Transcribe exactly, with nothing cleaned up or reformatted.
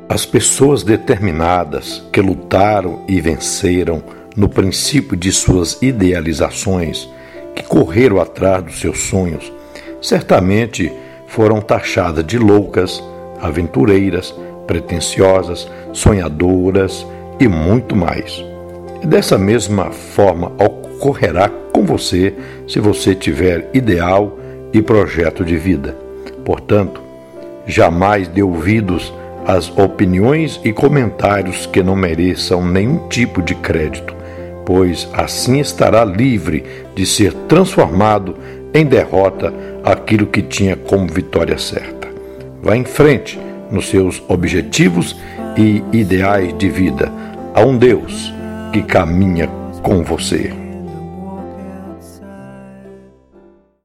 As pessoas determinadas que lutaram e venceram no princípio de suas idealizações, que correram atrás dos seus sonhos, certamente foram taxadas de loucas, aventureiras, pretensiosas, sonhadoras e muito mais. E dessa mesma forma ocorrerá com você se você tiver ideal e projeto de vida. Portanto, jamais dê ouvidos às opiniões e comentários que não mereçam nenhum tipo de crédito, pois assim estará livre de ser transformado em derrota aquilo que tinha como vitória certa. Vá em frente nos seus objetivos e ideais de vida. Há um Deus que caminha com você.